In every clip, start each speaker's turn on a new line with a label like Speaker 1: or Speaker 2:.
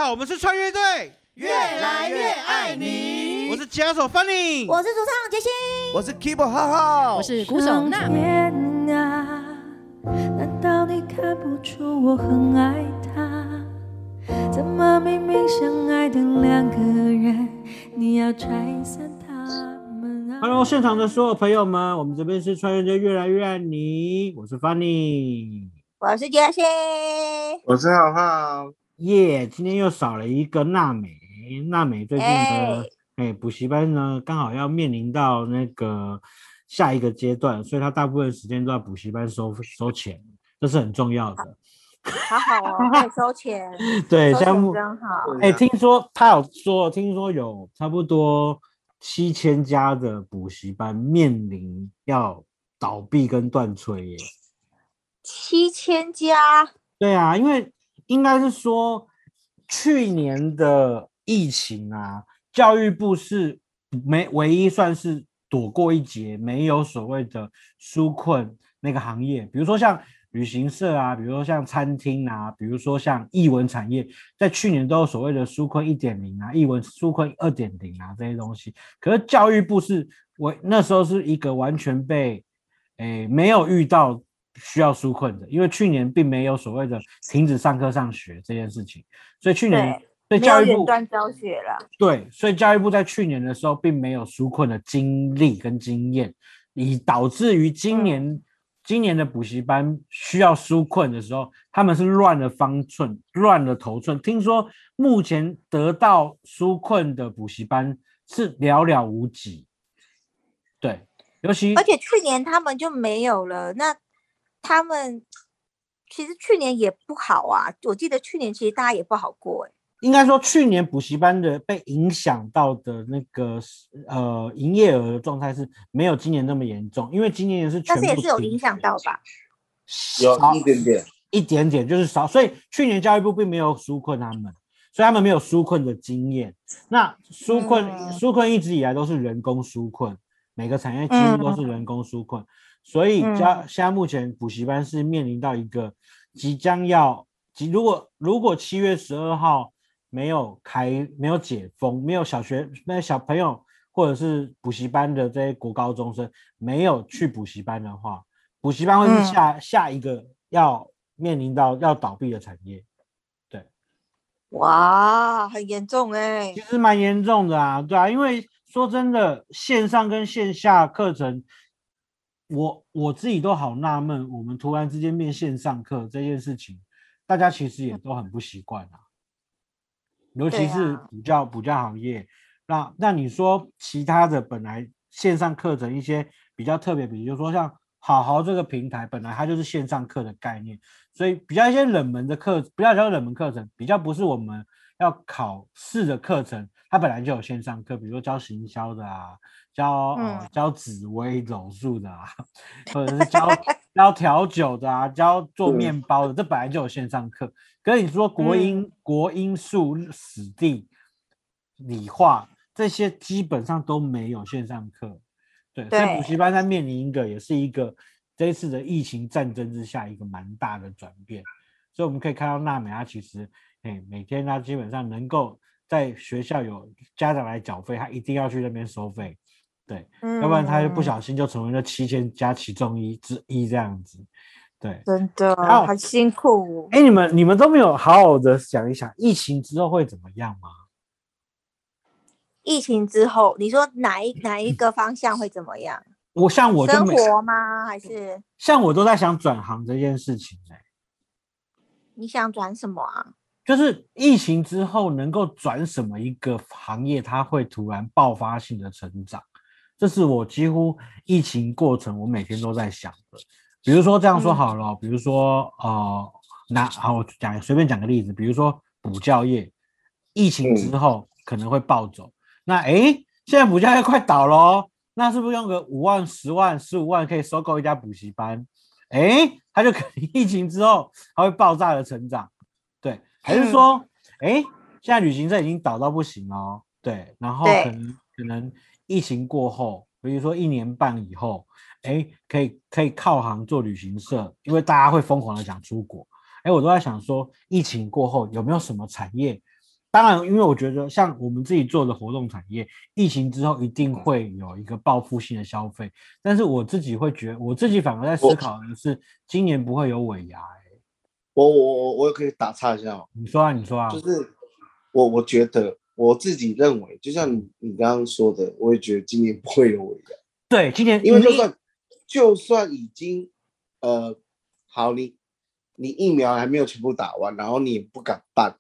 Speaker 1: 好，我们是穿越队，
Speaker 2: 越来越爱你。
Speaker 1: 我是吉他手 Funny，
Speaker 3: 我是主唱杰西，
Speaker 2: 我是 Keyboard 浩浩，
Speaker 4: 我是鼓手娜美。
Speaker 5: 难道你看不出我很爱他？怎么明明相爱的两个人，你要拆散他们啊
Speaker 1: Hello， 现场的所有朋友们，我们这边是穿越队越来越爱你，我是 Funny，
Speaker 3: 我是杰西，
Speaker 6: 我是浩浩。
Speaker 1: 耶，今天又少了一个娜美。娜美最近呢，补习班呢刚好要面临到那个下一个阶段，所以他大部分时间都在补习班收钱，这是很重要的。
Speaker 3: 好好哦，可以收钱，
Speaker 1: 对，
Speaker 3: 收钱真好。
Speaker 1: 听说他有说，听说有差不多7000家的补习班面临要倒闭跟断炊耶。
Speaker 3: 7000家？
Speaker 1: 对啊，因为应该是说去年的疫情啊，教育部是唯一算是躲过一劫，没有所谓的纾困那个行业，比如说像旅行社啊，比如说像餐厅啊，比如说像艺文产业，在去年都有所谓的纾困 1.0 啊，艺文纾困 2.0 啊这些东西。可是教育部是那时候是一个完全被没有遇到需要纾困的，因为去年并没有所谓的停止上课上学这件事情，所以去年对教育部
Speaker 3: 没有远端教学了。
Speaker 1: 对，所以教育部在去年的时候并没有纾困的经历跟经验，以导致于今年的补习班需要纾困的时候，他们是乱了方寸，乱了头寸。听说目前得到纾困的补习班是寥寥无几。对，尤其
Speaker 3: 而且去年他们就没有了，那他们其实去年也不好啊，我记得去年其实大家也不好过。
Speaker 1: 应该说去年补习班的被影响到的那个营业额的状态是没有今年那么严重，因为今年是全部，
Speaker 3: 但是也是有影响到吧？
Speaker 6: 有一点点
Speaker 1: 就是少，所以去年教育部并没有纾困他们，所以他们没有纾困的经验。那纾困一直以来都是人工纾困，每个产业几乎都是人工纾困，所以现在目前补习班是面临到一个即将要如果7月12号没有解封，没有小朋友或者是补习班的这些国高中生没有去补习班的话，补习班会是下一个要面临到要倒闭的产业。对，
Speaker 3: 哇，很严重
Speaker 1: 其实蛮严重的啊，对啊，因为说真的，线上跟线下课程，我自己都好纳闷，我们突然之间变线上课这件事情，大家其实也都很不习惯啊。尤其是补教行业，那你说其他的本来线上课程一些比较特别，比如说像好好这个平台，本来它就是线上课的概念，所以比较一些冷门的课，不要叫冷门课程，比较不是我们要考试的课程，它本来就有线上课，比如说教行销的啊，教紫微斗数的啊，或者是教调酒的啊，教做面包的，这本来就有线上课。可是你说国英数史地理化这些基本上都没有线上课，对，所以补习班在面临也是一个这一次的疫情战争之下一个蛮大的转变。所以我们可以看到娜美她其实每天她基本上能够在学校有家长来缴费，她一定要去那边收费，对，要不然她就不小心就成为了7000家其中之一这样子。对，
Speaker 3: 真的很辛苦。
Speaker 1: 你们都没有好好的想一想，疫情之后会怎么样吗？
Speaker 3: 疫情之后，你说哪一个方向会怎么样？
Speaker 1: 我就
Speaker 3: 生活吗？还是
Speaker 1: 像我都在想转行这件事情。
Speaker 3: 你想转什么啊？
Speaker 1: 就是疫情之后能够转什么一个行业，它会突然爆发性的成长，这是我几乎疫情过程我每天都在想的。比如说这样说好了，比如说我随便讲个例子，比如说补教业，疫情之后可能会暴走。那现在补教业快倒了哦，那是不是用个5万、10万、15万可以收购一家补习班？它就可能疫情之后它会爆炸的成长，对，还是说现在旅行社已经倒到不行了，对，然后可能疫情过后，比如说1年半以后。可以靠行做旅行社，因为大家会疯狂的想出国。我都在想说，疫情过后有没有什么产业当然，因为我觉得像我们自己做的活动产业，疫情之后一定会有一个报复性的消费，但是我自己会觉得，我自己反而在思考的是，今年不会有尾牙。
Speaker 6: 我也可以打岔一下哦。
Speaker 1: 你说啊，你说啊。
Speaker 6: 就是我觉得我自己认为，就像你刚刚说的，我也觉得今年不会有尾牙。
Speaker 1: 对，今年
Speaker 6: 因为就算已经好，你疫苗还没有全部打完，然后你也不敢办，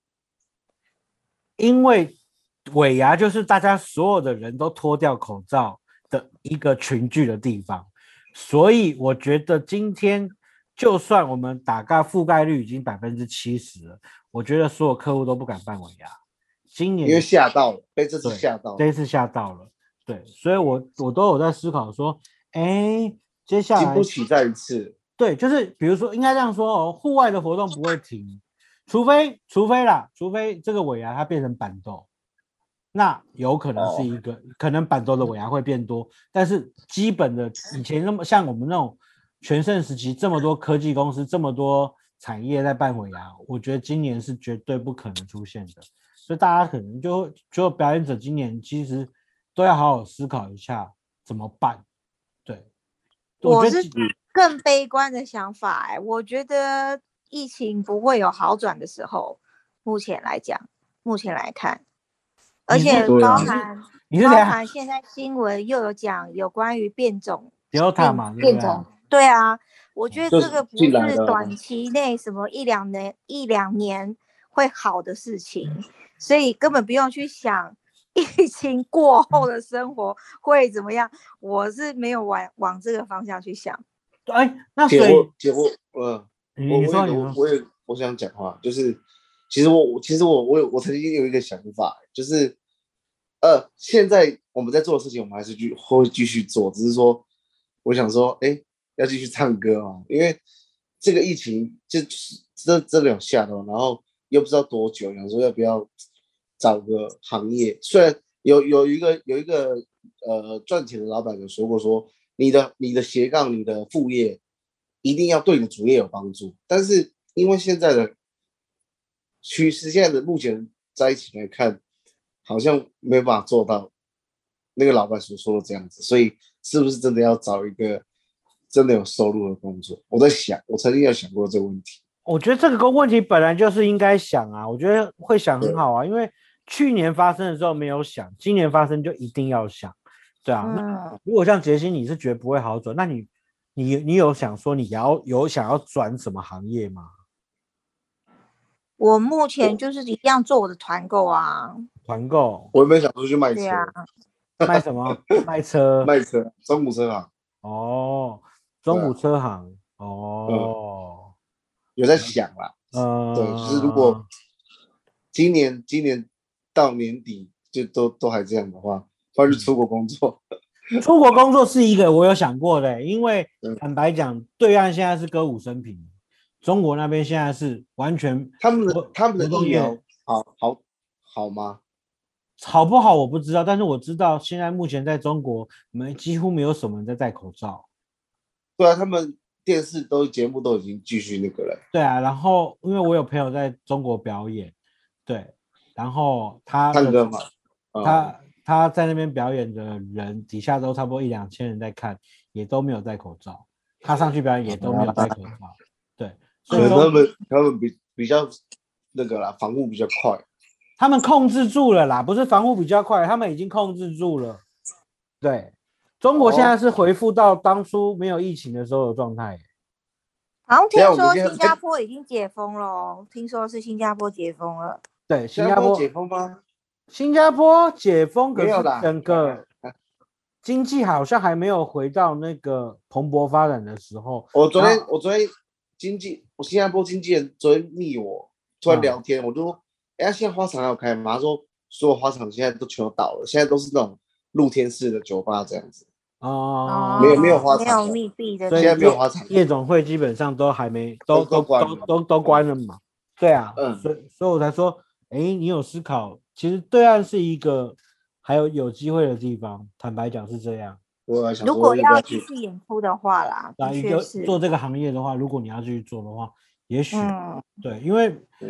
Speaker 1: 因为尾牙就是大家所有的人都脱掉口罩的一个群聚的地方，所以我觉得今天就算我们打盖覆盖率已经70%了，我觉得所有客户都不敢办尾牙。今年
Speaker 6: 因为吓到了，被这次吓到了，
Speaker 1: 这一次吓到了，对，所以我都有在思考说，接下来
Speaker 6: 经不起再一次。
Speaker 1: 对，就是比如说应该这样说哦，户外的活动不会停，除非这个尾牙它变成板斗，那有可能是一个，可能板斗的尾牙会变多，但是基本的以前那么像我们那种全盛时期这么多科技公司这么多产业在办尾牙，我觉得今年是绝对不可能出现的，所以大家可能就表演者今年其实都要好好思考一下怎么办。对，
Speaker 3: 我是更悲观的想法，我觉得疫情不会有好转的时候，目前来看，而且包含现在新闻又有讲有关于变种
Speaker 1: Delta 嘛，
Speaker 3: 变种，对啊，我觉得这个不是短期内什么一两年会好的事情，所以根本不用去想疫情过后的生活会怎么样，我是没有往这个方向去想。
Speaker 1: 那所以
Speaker 6: 你说，我想讲话，就是其实我曾经有一个想法，就是现在我们在做的事情，我们还是会继续做，只是说我想说，要继续唱歌嘛，因为这个疫情就真的有吓到，然后又不知道多久，想说要不要找个行业，虽然有一个赚钱的老板有说过说。你的斜杠，你的副业一定要对你的主业有帮助，但是因为现在的趋势，现在的目前在一起来看，好像没有办法做到那个老板所说的这样子，所以是不是真的要找一个真的有收入的工作？我在想，我曾经有想过这个问题。
Speaker 1: 我觉得这个问题本来就是应该想啊，我觉得会想很好啊，因为去年发生的时候没有想，今年发生就一定要想。对啊，那如果像杰西你是觉得不会好转，那你有想说你有想要转什么行业吗？
Speaker 3: 我目前就是一样做我的团购啊。
Speaker 1: 团购？
Speaker 6: 我有没有想出去卖车？
Speaker 1: 卖什么？卖车？
Speaker 6: 卖车，中古车行。
Speaker 1: 哦，中古车行。哦，
Speaker 6: 有在想啦。对，就是如果今年到年底就都还这样的话。或者出国工作，
Speaker 1: 出国工作是一个我有想过的，因为坦白讲，对岸现在是歌舞升平，中国那边现在是完全
Speaker 6: 他们的疫苗好吗？
Speaker 1: 好不好我不知道，但是我知道现在目前在中国，几乎没有什么人在戴口罩。
Speaker 6: 对啊，他们电视节目都已经继续那个了。
Speaker 1: 对啊，然后因为我有朋友在中国表演，对，然后他
Speaker 6: 唱歌嘛，
Speaker 1: 他在那边表演的人底下都差不多1-2千人在看，也都没有戴口罩。他上去表演也都没有戴口罩。对，
Speaker 6: 所以他们比较那个啦，防护比较快。
Speaker 1: 他们控制住了啦，不是防护比较快，他们已经控制住了。对，中国现在是恢复到当初没有疫情的时候的状态。
Speaker 3: 好像听说新加坡已经解封了，听说是新加坡解封了。
Speaker 1: 对，
Speaker 6: 新加坡解封吗？
Speaker 1: 新加坡解封，可是整个经济好像还没有回到那个蓬勃发展的时候。
Speaker 6: 我昨天我新加坡经纪人昨天密我，突然聊天，我就说，现在花场还有开吗？他说所有花场现在都全都倒了，现在都是那种露天式的酒吧这样子。没有花场，
Speaker 3: 没有密闭的，
Speaker 6: 现在没有花场，
Speaker 1: 夜总会基本上都还没都关了嘛。对啊，所以我才说，你有思考。其实对岸是一个还有机会的地方，坦白讲是这样。
Speaker 3: 如果要继续演出的话啦，的确是
Speaker 1: 做这个行业的话，如果你要继续做的话，也许对，因为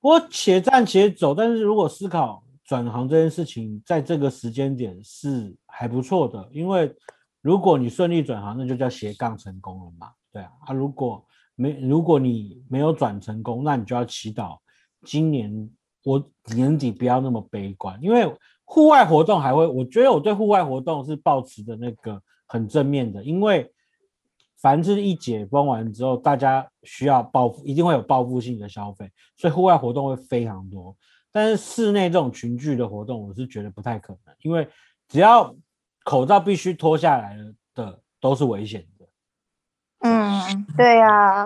Speaker 1: 我且战且走，但是如果思考转行这件事情，在这个时间点是还不错的，因为如果你顺利转行，那就叫斜杠成功了嘛，对啊。如果你没有转成功，那你就要祈祷今年我年底不要那么悲观，因为户外活动我觉得我对户外活动是抱持的那个很正面的，因为凡是一解封完之后，大家需要一定会有报复性的消费，所以户外活动会非常多。但是室内这种群聚的活动，我是觉得不太可能，因为只要口罩必须脱下来的都是危险的。
Speaker 3: 对啊，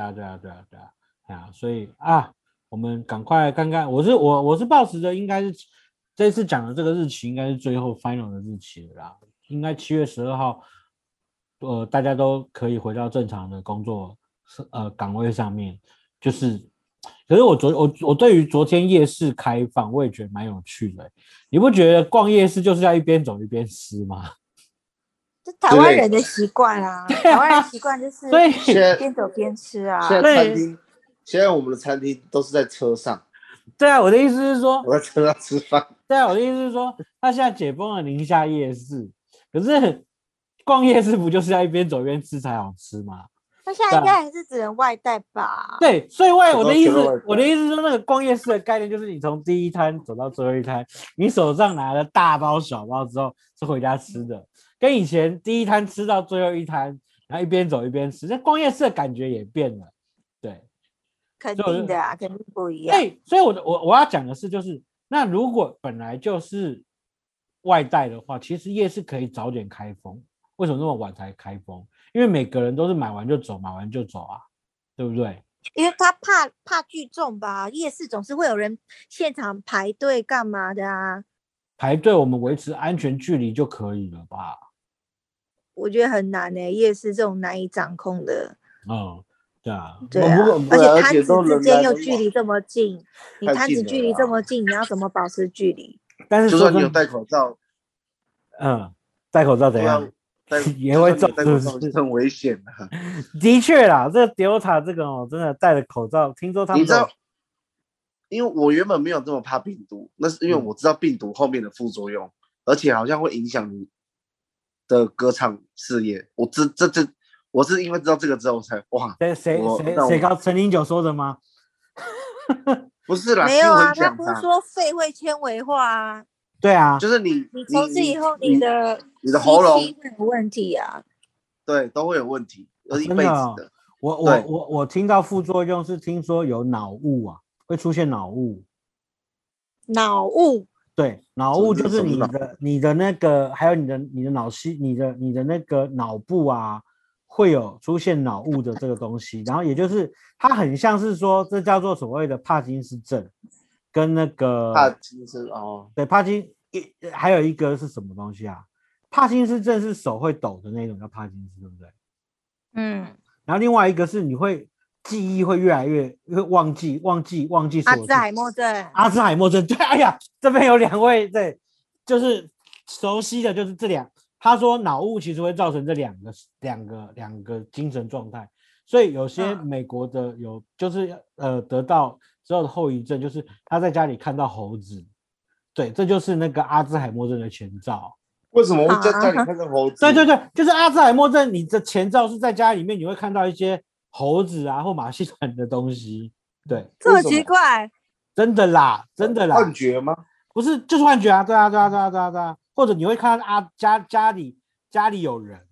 Speaker 1: 所以我们赶快看看，我是抱持的，应该是这次讲的这个日期应该是最后 final 的日期了啦，应该7月12号。大家都可以回到正常的工作岗位上面，可是我对于昨天夜市开放，我也觉得蛮有趣的。你不觉得逛夜市就是要一边走一边吃吗？
Speaker 3: 这台湾人的习惯啊，台湾人习惯就是边走边吃啊。
Speaker 6: 现在我们的餐厅都是在车上。
Speaker 1: 对啊，我的意思是说，
Speaker 6: 我在车上吃饭。
Speaker 1: 对啊，我的意思是说，他现在解封了宁夏夜市，可是逛夜市不就是要一边走一边吃才好吃吗？
Speaker 3: 那现在应该还是只能外带吧？
Speaker 1: 对，所以我的意思是说，那个逛夜市的概念就是你从第一摊走到最后一摊，你手上拿了大包小包之后是回家吃的，跟以前第一摊吃到最后一摊，然后一边走一边吃，那逛夜市的感觉也变了。对，
Speaker 3: 肯定的啊，肯定不一样。
Speaker 1: 对，所以我要讲的是，就是那如果本来就是外带的话，其实夜市可以早点开封。为什么那么晚才开封？因为每个人都是买完就走啊，对不对？
Speaker 3: 因为他怕聚众吧，夜市总是会有人现场排队干嘛的啊？
Speaker 1: 排队我们维持安全距离就可以了吧？
Speaker 3: 我觉得很难夜市这种难以掌控的。
Speaker 1: 对啊，
Speaker 3: 而且摊子之间又距离这么近，你摊子距离这么近，你要怎么保持距离？
Speaker 1: 但是
Speaker 6: 就算你有戴口罩，
Speaker 1: 戴口罩怎样？也会中，
Speaker 6: 是很危险的。
Speaker 1: 的确啦，这个 Delta 这个真的戴着口罩，听说他们
Speaker 6: 你知道，因为我原本没有这么怕病毒，那是因为我知道病毒后面的副作用，而且好像会影响你的歌唱事业。我是因为知道这个之后才哇，
Speaker 1: 谁告陈零九说的吗？
Speaker 6: 不是啦，
Speaker 3: 没有啊，他不是说肺会纤维化啊。
Speaker 1: 对啊，
Speaker 6: 就是你
Speaker 3: 从此以后你的
Speaker 6: 喉咙
Speaker 3: 会有问题啊，
Speaker 6: 对，都会有问题，一辈子的。
Speaker 1: 我听到副作用是听说有脑雾啊，会出现脑雾。
Speaker 3: 脑雾？
Speaker 1: 对，脑雾就是你的那个，还有你的脑细，你的那个脑部啊，会有出现脑雾的这个东西，然后也就是它很像是说，这叫做所谓的帕金斯症。跟那个
Speaker 6: 帕金斯
Speaker 1: 对，还有一个是什么东西啊？帕金斯症是手会抖的那种叫帕金斯，对不对？然后另外一个是你会记忆会越来越会忘记
Speaker 3: 阿兹海默症。
Speaker 1: 对，哎呀，这边有2位，对，就是熟悉的就是这两。他说脑雾其实会造成这两个精神状态，所以有些美国的就是得到之后的后遗症，就是他在家里看到猴子，对，这就是那个阿兹海默症的前兆。
Speaker 6: 为什么会在家里看到猴子？
Speaker 1: 对，就是阿兹海默症，你的前兆是在家里面你会看到一些猴子啊或马戏团的东西，对，
Speaker 3: 这么奇怪？
Speaker 1: 真的啦。
Speaker 6: 幻觉吗？
Speaker 1: 不是，就是幻觉啊，对啊，或者你会看到家里有人。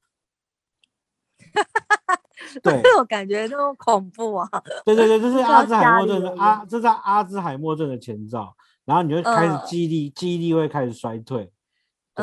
Speaker 1: 对，
Speaker 3: 我感觉那么恐怖啊！
Speaker 1: 对，这是阿兹海默症这是阿兹海默症的前兆，然后你就开始记忆力会开始衰退。对，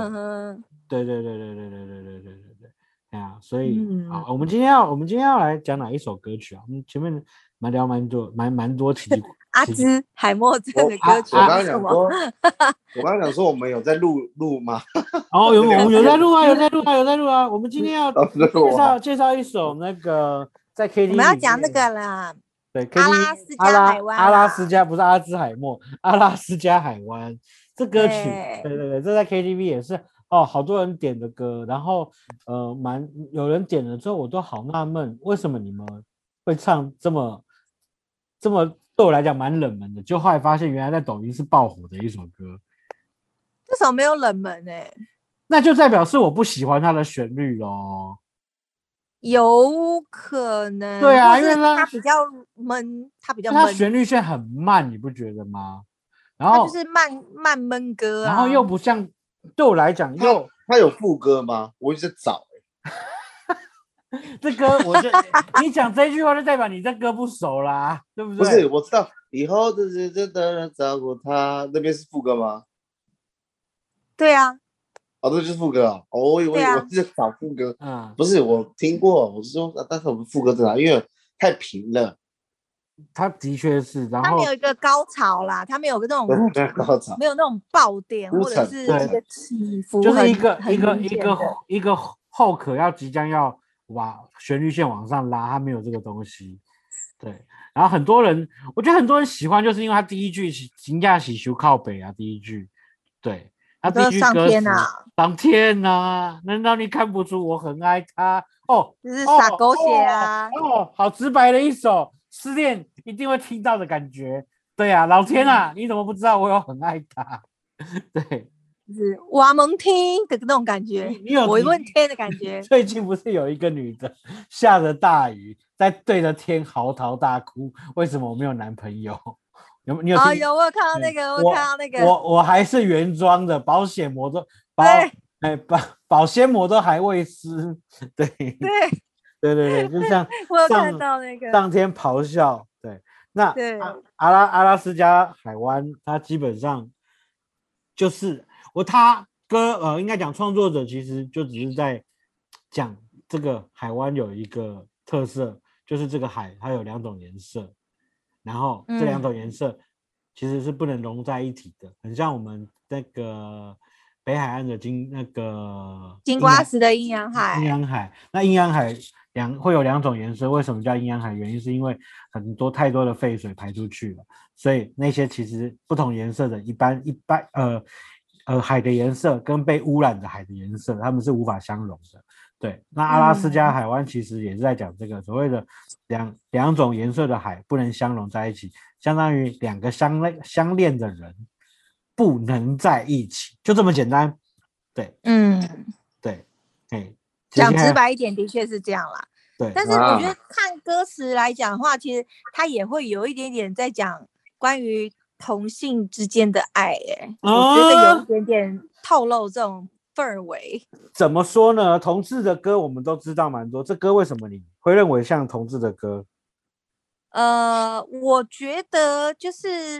Speaker 1: 哎呀，所以好，我们今天要来讲哪一首歌曲啊？我们前面聊蛮多奇
Speaker 3: 阿兹海默症的歌曲。
Speaker 6: 我刚刚讲说我们有在录吗？
Speaker 1: 我们有在录啊！我们今天要介绍一首那个在 KTV
Speaker 3: 我们要讲那个啦。
Speaker 1: 对，
Speaker 3: 阿拉斯加海湾。
Speaker 1: 阿拉斯加不是阿兹海默，阿拉斯加海湾这歌曲，对，这在 KTV 也是好多人点的歌，然后有人点了之后，我都好纳闷，为什么你们会唱这么对我来讲蛮冷门的，就后来发现原来在抖音是爆火的一首歌。
Speaker 3: 这首没有冷门
Speaker 1: 那就代表是我不喜欢它的旋律咯。
Speaker 3: 有可能。
Speaker 1: 对啊，因为
Speaker 3: 它比较闷，
Speaker 1: 它旋律线很慢，你不觉得吗？然后
Speaker 3: 它就是慢闷歌啊。
Speaker 1: 然后又不像，对我来讲
Speaker 6: 它有副歌吗？我一直在找
Speaker 1: 这歌我就你讲这句话就代表你这歌不熟啦，对不对？
Speaker 6: 不是，我知道以后的日子的人照顾他，那边是副歌吗？
Speaker 3: 对啊。
Speaker 6: 哦，这就是副歌啊！哦，我以为我是找副歌。不是，我听过，我是说，但是我们副歌在哪？因为太平了。
Speaker 1: 他的确是，然后
Speaker 3: 他没有一个高潮啦，他没有那种
Speaker 6: 高潮，
Speaker 3: 没有那种爆点或者是一个起伏，
Speaker 1: 就是一个后壳要即将要往旋律线往上拉，他没有这个东西。对，然后很多人，我觉得很多人喜欢，就是因为他第一句金价喜修靠北啊，第一句，对，他第一句歌词上天啊，难道你看不出我很爱他？哦，
Speaker 3: 就是撒狗血啊！
Speaker 1: 好直白的一首失恋一定会听到的感觉。对啊，老天啊，你怎么不知道我有很爱他？对，
Speaker 3: 就是我蒙听的那种感觉，我问天的感觉。
Speaker 1: 最近不是有一个女的下着大雨，在对着天嚎啕大哭，为什么我没有男朋友？你有
Speaker 3: 有，我有看到那个，我看到那个，
Speaker 1: 我还是原装的，保险膜都保鲜膜都还未湿，对，就像
Speaker 3: 我有看到那个
Speaker 1: 上天咆哮，对，那阿拉斯加海湾，它基本上就是他歌应该讲创作者其实就只是在讲这个海湾有一个特色，就是这个海它有两种颜色，然后这两种颜色其实是不能融在一起的，很像我们那个北海岸的金
Speaker 3: 瓜石的阴阳海。
Speaker 1: 那阴阳海会有两种颜色，为什么叫阴阳海？原因是因为太多的废水排出去了，所以那些其实不同颜色的一般海的颜色跟被污染的海的颜色，它们是无法相容的。对，那阿拉斯加海湾其实也是在讲这个所谓的两种颜色的海不能相容在一起，相当于两个相恋的人不能在一起，就这么简单。对，对，
Speaker 3: 讲直白一点，的确是这样啦。
Speaker 1: 对，
Speaker 3: 但是我觉得看歌词来讲的话，其实它也会有一点点在讲关于同性之间的爱，我觉得有一点点透露这种氛围。
Speaker 1: 怎么说呢？同志的歌我们都知道蛮多，这歌为什么你会认为像同志的歌？
Speaker 3: 我觉得就是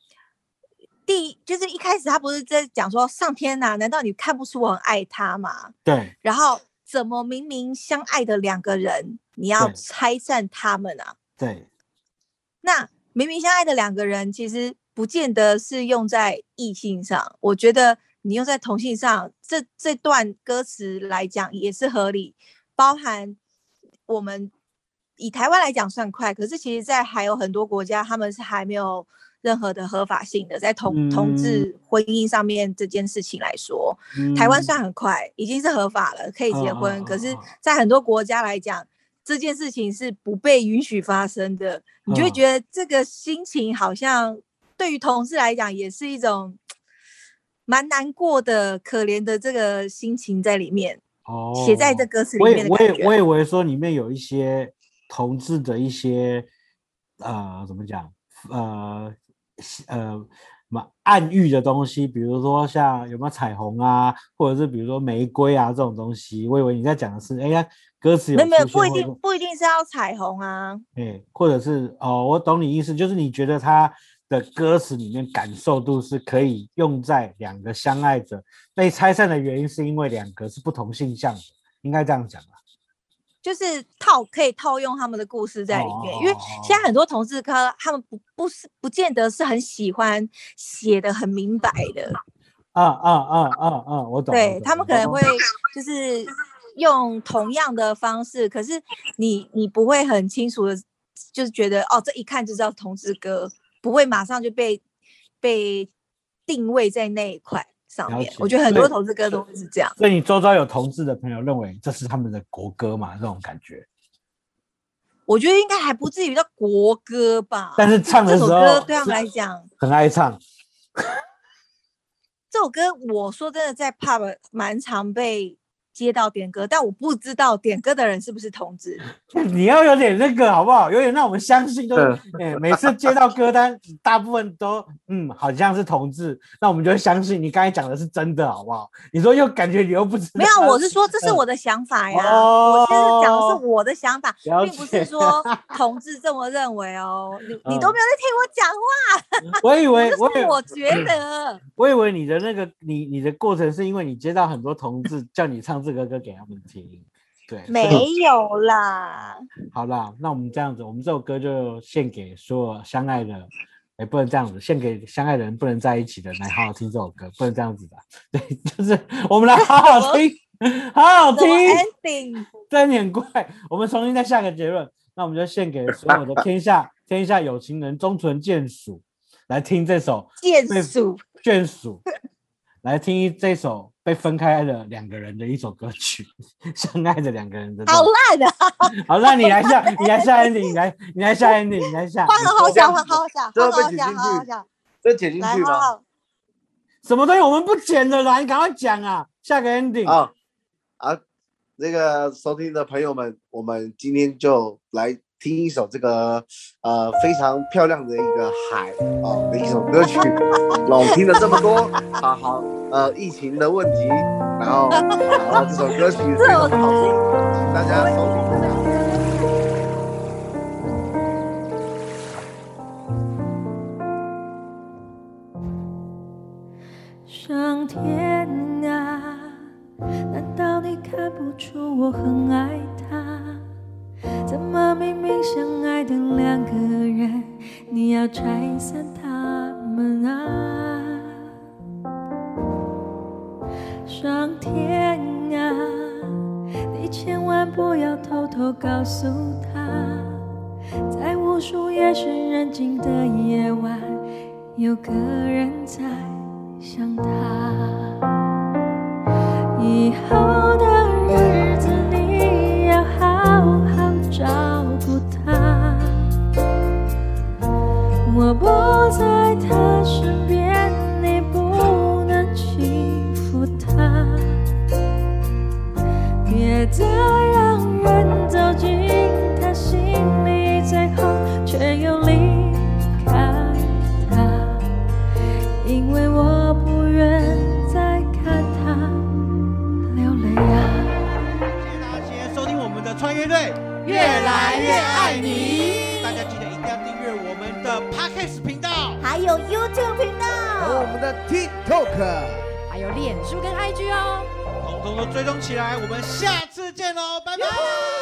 Speaker 3: 一开始他不是在讲说上天啊，难道你看不出我很爱他吗？
Speaker 1: 对。
Speaker 3: 然后怎么明明相爱的两个人，你要拆散他们啊？
Speaker 1: 对。
Speaker 3: 那明明相爱的两个人，其实不见得是用在异性上，我觉得你用在同性上，这段歌词来讲也是合理，包含我们以台湾来讲算快，可是其实在还有很多国家，他们是还没有任何的合法性的，在同志婚姻上面这件事情来说，台湾算很快，已经是合法了，可以结婚，可是在很多国家来讲，这件事情是不被允许发生的，你就会觉得这个心情好像对于同志来讲也是一种蛮难过的可怜的这个心情在里面，写在这歌词里面的感觉。
Speaker 1: 我以为说里面有一些同志的一些怎么讲暗喻的东西，比如说像有没有彩虹啊，或者是比如说玫瑰啊这种东西，我以为你在讲的是歌词有
Speaker 3: 没有不一定是要彩虹啊，
Speaker 1: 或者是我懂你意思，就是你觉得他的歌词里面感受度是可以用在两个相爱者被拆散的原因是因为两个是不同性向的，应该这样讲吧，
Speaker 3: 就是可以套用他们的故事在里面，因为现在很多同志歌他们不见得是很喜欢写的很明白的，
Speaker 1: 我懂，
Speaker 3: 对，他们可能会就是用同样的方式，可是你不会很清楚的，就是觉得这一看就知道同志歌，不会马上就被定位在那一块上面。我觉得很多同志歌都是这样。
Speaker 1: 所以你周遭有同志的朋友认为这是他们的国歌嘛？这种感觉。
Speaker 3: 我觉得应该还不至于到国歌吧。
Speaker 1: 但是唱的时候，
Speaker 3: 这首歌对他们来讲
Speaker 1: 很爱唱。
Speaker 3: 这首歌我说真的，在 pub 蛮常被接到点歌，但我不知道点歌的人是不是同志。
Speaker 1: 你要有点那个好不好？有点让我们相信，就是每次接到歌单，大部分都好像是同志，那我们就会相信你刚才讲的是真的，好不好？你说又感觉你又不知道，
Speaker 3: 没有，我是说这是我的想法呀。我现在讲的是我的想法，并不是说同志这么认为哦。你都没有在听我讲话，
Speaker 1: 我以为
Speaker 3: 我觉得，
Speaker 1: 我以为你的那个你的过程是因为你接到很多同志叫你唱这个歌给他们听。对，
Speaker 3: 没有啦。
Speaker 1: 好啦，那我们这样子，我们这首歌就献给所有相爱的，不能这样子，献给相爱的人不能在一起的人来好好听这首歌，不能这样子的。对，就是我们来好好听，好好听。真的很怪，我们重新再下个结论。那我们就献给所有的天下有情人终成眷属，来听这首眷属，来听这首被分开的两个人的一首歌曲，相爱的两个人的。
Speaker 3: 好烂啊！
Speaker 1: 好，那你来下 ending， 你来下 ending， 你来下。
Speaker 3: 换好笑，
Speaker 6: 这被剪进去，这剪进去吗？
Speaker 1: 什么东西我们不剪的啦？你赶快讲啊！下个 ending
Speaker 6: 啊，那个收听的朋友们，我们今天就来听一首这个非常漂亮的一个海的一首歌曲。那我们听了这么多，疫情的问题，然后这首歌曲非常的好听，请大家收听一下。
Speaker 5: 上天啊，难道你看不出我很爱他？怎么明明相爱的两个人，你要拆散他们啊？上天啊，你千万不要偷偷告诉他，在无数夜深人静的夜晚，有个人在想他。以后的日子你要好好照顾他，我不在他身边，你不能欺负他，别再让人走进他心里，最后却又离开他，因为我不愿再看他流泪啊。
Speaker 2: 谢谢大家今天收听我们的穿越队，越来越爱你。大家记得一定要订阅我们的 Podcast 频道，
Speaker 3: 还有 YouTube 频道，
Speaker 2: 还有我们的 TikTok，
Speaker 4: 还有脸书跟 IG 哦，
Speaker 2: 统统都追踪起来。我们下次见喽，拜拜。